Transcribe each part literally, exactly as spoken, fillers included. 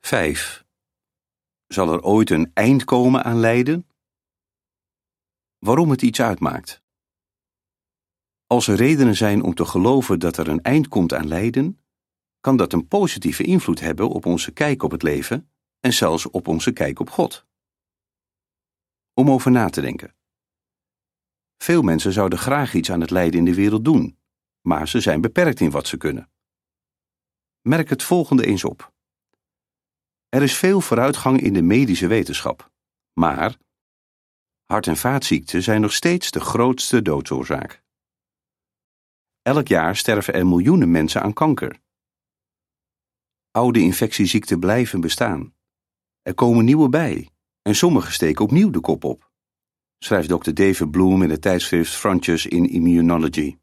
vijf. Zal er ooit een eind komen aan lijden? Waarom het iets uitmaakt. Als er redenen zijn om te geloven dat er een eind komt aan lijden, kan dat een positieve invloed hebben op onze kijk op het leven en zelfs op onze kijk op God. Om over na te denken. Veel mensen zouden graag iets aan het lijden in de wereld doen, maar ze zijn beperkt in wat ze kunnen. Merk het volgende eens op. Er is veel vooruitgang in de medische wetenschap, maar hart- en vaatziekten zijn nog steeds de grootste doodsoorzaak. Elk jaar sterven er miljoenen mensen aan kanker. Oude infectieziekten blijven bestaan. Er komen nieuwe bij en sommige steken opnieuw de kop op, schrijft dokter David Bloom in het tijdschrift Frontiers in Immunology.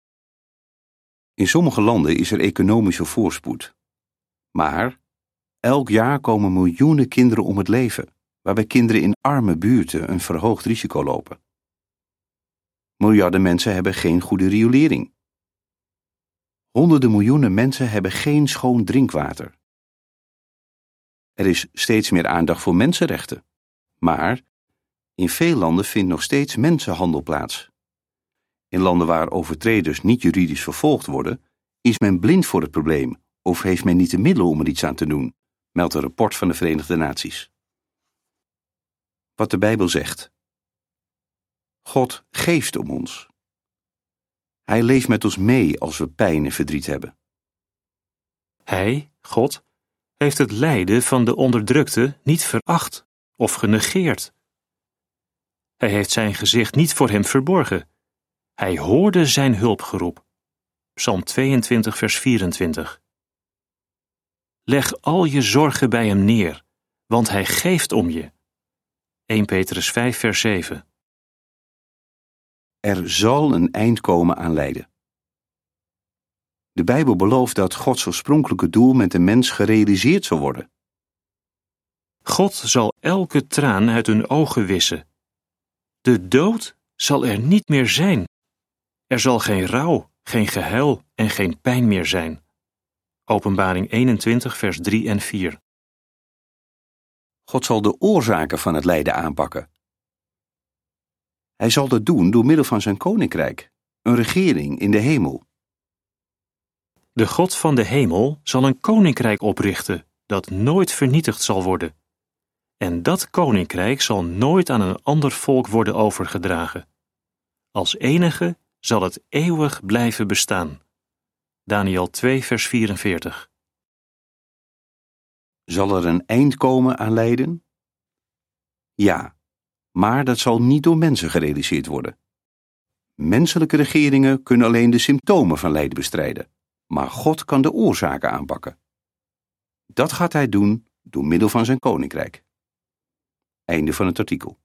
In sommige landen is er economische voorspoed. Maar elk jaar komen miljoenen kinderen om het leven, waarbij kinderen in arme buurten een verhoogd risico lopen. Miljarden mensen hebben geen goede riolering. Honderden miljoenen mensen hebben geen schoon drinkwater. Er is steeds meer aandacht voor mensenrechten, maar in veel landen vindt nog steeds mensenhandel plaats. In landen waar overtreders niet juridisch vervolgd worden, is men blind voor het probleem of heeft men niet de middelen om er iets aan te doen, meldt een rapport van de Verenigde Naties. Wat de Bijbel zegt. God geeft om ons. Hij leeft met ons mee als we pijn en verdriet hebben. Hij, God, heeft het lijden van de onderdrukte niet veracht of genegeerd. Hij heeft zijn gezicht niet voor hem verborgen. Hij hoorde zijn hulpgeroep. Psalm tweeëntwintig, vers vierentwintig. Leg al je zorgen bij hem neer, want hij geeft om je. Eerste Petrus vijf, vers zeven. Er zal een eind komen aan lijden. De Bijbel belooft dat Gods oorspronkelijke doel met de mens gerealiseerd zal worden. God zal elke traan uit hun ogen wissen. De dood zal er niet meer zijn. Er zal geen rouw, geen gehuil en geen pijn meer zijn. Openbaring eenentwintig, vers drie en vier. God zal de oorzaken van het lijden aanpakken. Hij zal dat doen door middel van zijn koninkrijk, een regering in de hemel. De God van de hemel zal een koninkrijk oprichten dat nooit vernietigd zal worden. En dat koninkrijk zal nooit aan een ander volk worden overgedragen. Als enige zal het eeuwig blijven bestaan. Daniël twee, vers vierenveertig. Zal er een eind komen aan lijden? Ja, maar dat zal niet door mensen gerealiseerd worden. Menselijke regeringen kunnen alleen de symptomen van lijden bestrijden, maar God kan de oorzaken aanpakken. Dat gaat hij doen door middel van zijn koninkrijk. Einde van het artikel.